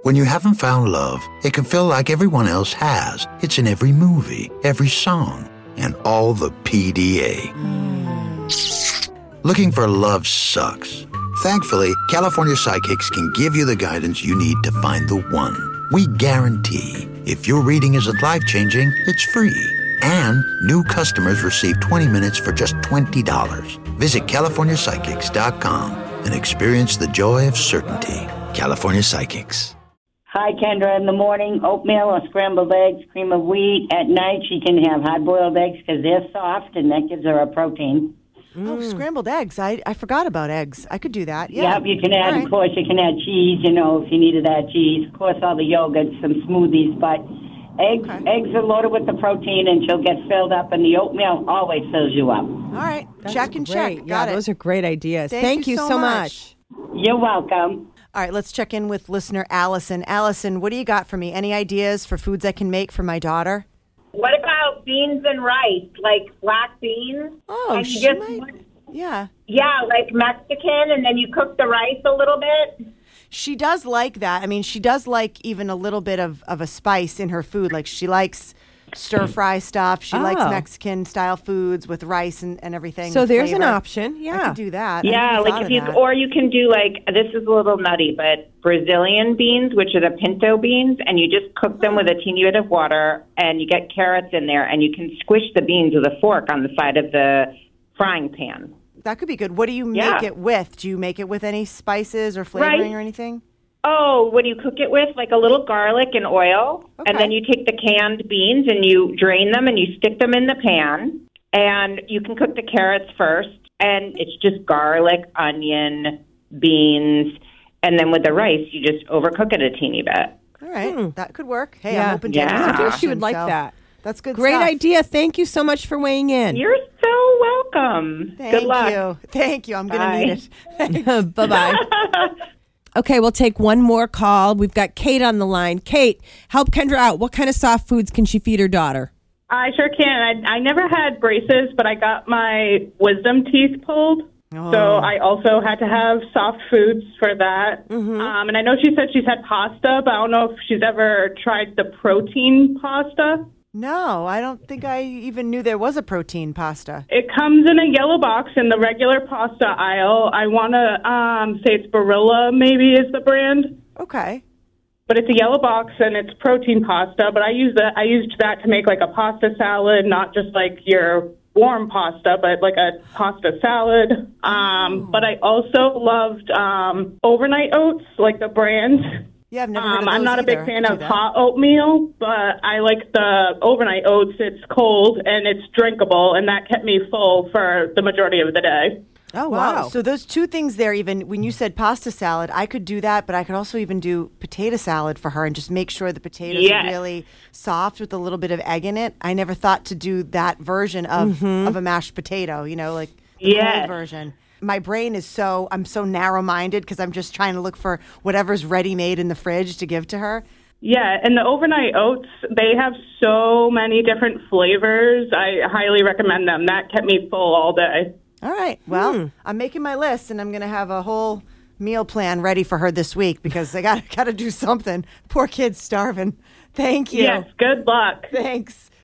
When you haven't found love, it can feel like everyone else has. It's in every movie, every song, and all the PDA. Looking for love sucks. Thankfully, California Psychics can give you the guidance you need to find the one. We guarantee if your reading isn't life-changing, it's free. And new customers receive 20 minutes for just $20. Visit CaliforniaPsychics.com and experience the joy of certainty. California Psychics. Hi, Kendra. In the morning, oatmeal or scrambled eggs, cream of wheat. At night, she can have hard-boiled eggs because they're soft, and that gives her a protein. Oh, scrambled eggs. I forgot about eggs. I could do that. Yeah. Yep, you can add, of course, you can add cheese, if you needed that cheese. Of course, all the yogurts, some smoothies, but eggs are loaded with the protein, and she'll get filled up, and the oatmeal always fills you up. All right. That's check and great. check. Yeah, Got it. those are great ideas. Thank you so much. You're welcome. All right, let's check in with listener Allison. Allison, what do you got for me? Any ideas for foods I can make for my daughter? What about beans and rice, like black beans? Oh, and she you might. Yeah. Yeah, like Mexican, and then you cook the rice a little bit. She does like that. I mean, she does like even a little bit of a spice in her food. Like she likes stir-fry stuff. She likes Mexican-style foods with rice and everything. So there's flavor. an option. Yeah. I could do that. Yeah, like if you, or you can do this is a little nutty, but Brazilian beans, which are the pinto beans, and you just cook them with a teeny bit of water, and you get carrots in there, and you can squish the beans with a fork on the side of the frying pan. That could be good. What do you make it with? Do you make it with any spices or flavoring or anything? Oh, what do you cook it with? Like a little garlic and oil. Okay. And then you take the canned beans and you drain them and you stick them in the pan. And you can cook the carrots first. And it's just garlic, onion, beans. And then with the rice, you just overcook it a teeny bit. All right. That could work. Hey, Yeah. I'm open to any I think suggestions, she would like so that. That's good Great stuff. idea. Thank you so much for weighing in. You're so welcome. Good luck. Thank you. I'm going to need it. Bye-bye. Okay, we'll take one more call. We've got Kate on the line. Kate, help Kendra out. What kind of soft foods can she feed her daughter? I sure can. I never had braces, but I got my wisdom teeth pulled. So I also had to have soft foods for that. And I know she said she's had pasta, but I don't know if she's ever tried the protein pasta. No, I don't think I even knew there was a protein pasta. It comes in a yellow box in the regular pasta aisle. I want to say it's Barilla maybe is the brand. Okay. But it's a yellow box and it's protein pasta. But I used that to make like a pasta salad, not just like your warm pasta, but like a pasta salad. But I also loved overnight oats, like the brand. Yeah, I've never heard of those I'm not a big either. fan of hot oatmeal, but I like the overnight oats. It's cold and it's drinkable, and that kept me full for the majority of the day. Oh, wow. So those two things there, even when you said pasta salad, I could do that, but I could also even do potato salad for her and just make sure the potatoes are really soft with a little bit of egg in it. I never thought to do that version of a mashed potato, like the cold version. My brain is I'm so narrow-minded because I'm just trying to look for whatever's ready-made in the fridge to give to her. Yeah, and the overnight oats, they have so many different flavors. I highly recommend them. That kept me full all day. All right. Well, I'm making my list, and I'm going to have a whole meal plan ready for her this week because I got to do something. Poor kid's starving. Thank you. Yes, good luck. Thanks.